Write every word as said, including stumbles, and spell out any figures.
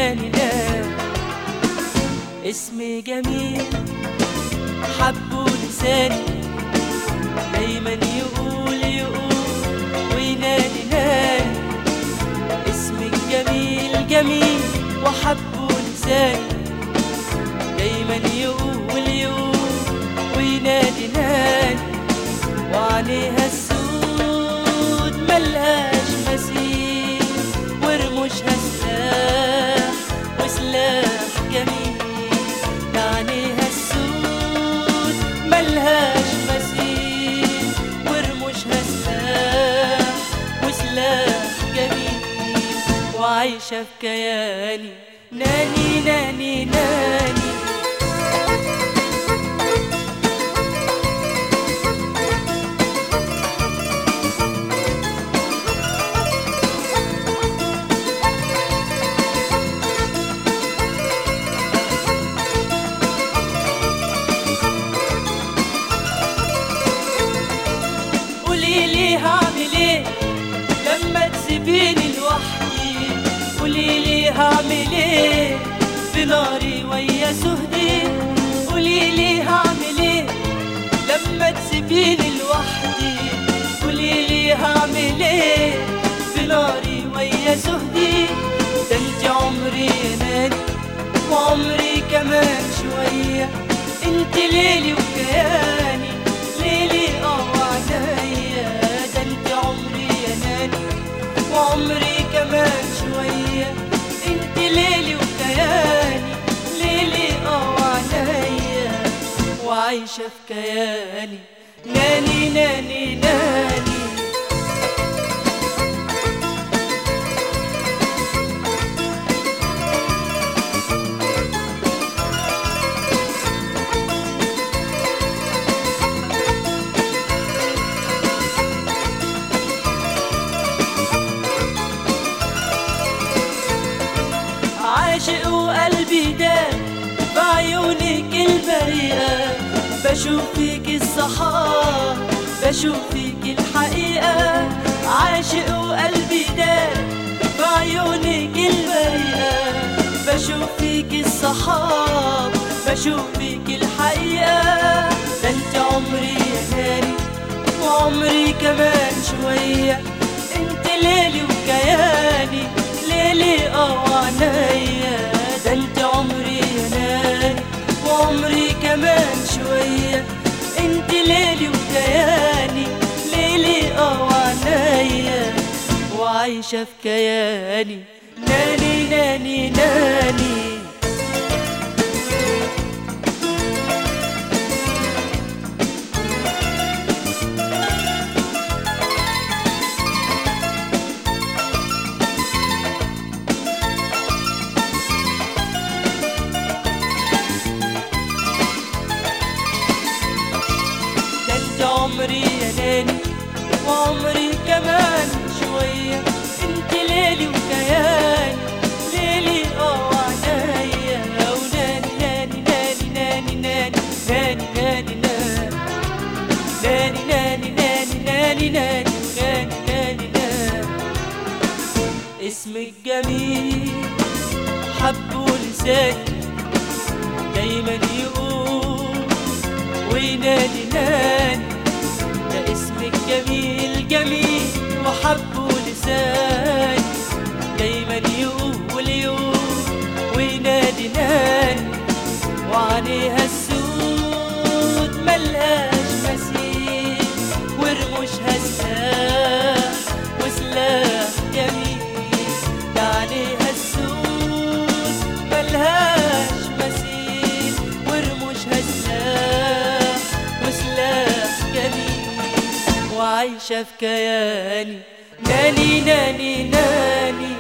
ناني ناني. اسم جميل حبه لساني، دايما يقول يقول وينادي ناني. اسمك جميل جميل وحبه لساني، دايما يقول يقول وينادي ناني. وعليها السود ملهاش مثيل، ورموشها سلاح وسلاح جميل. عليها السود ملهاش مثيل، ورموشها سلاح وسلاح جميل. وعايشة في كياني ناني ناني ناني. قوليلي هعمل ايه لما تسيبيني لوحدي، قوليلي هعمل ايه في ناري ويا سهدي. قوليلي هعمل ايه لما تسيبيني لوحدي، قوليلي هعمل ايه في ناري ويا سهدي. ده انت عمري يا ناني وعمري كمان شوية، انت ليلي وكياني ليلي اه وعنايا. ده انت عمري يا ناني وعمري كمان شوية، انت ليلي وكياني ليلي اه وعنايا. وعايشة في كياني ناني ناني ناني. عاشق وقلبي داب بعيونك البريئة، بشوف فيك الصحاب بشوف فيك الحقيقة. عاشق وقلبي داب بعيونك البريئة، بشوف فيك الصحاب بشوف فيك الحقيقة. ده انت عمري يا ناني وعمري كمان شوية، انت ليلي وكياني ليلي اه وعنايا. ده انت عمري يا ناني وعمري كمان شوية، انت ليلي وكياني ليلي اه وعنايا. وعايشة في كياني ناني ناني ناني. عمري يا ناني وعمري كمان شوية، انت ليلي وكياني ليلي اه وعنايا. وناني ناني ناني ناني ناني ناني ناني ناني ناني ناني ناني ناني ناني ناني ناني. اسمك جميل حبه لساني، دايما يقول وينادي ناني. ده اسمك جميل جميل وحبه لساني، دايما يقول يقول وينادي ناني. وعليها السود ملهاش مثيل، ورموشها سلاح وسلاح جميل. ده عليها السود ملهاش مثيل، ورموشها سلاح وسلاح جميل. وعايشة في كياني ناني ناني ناني.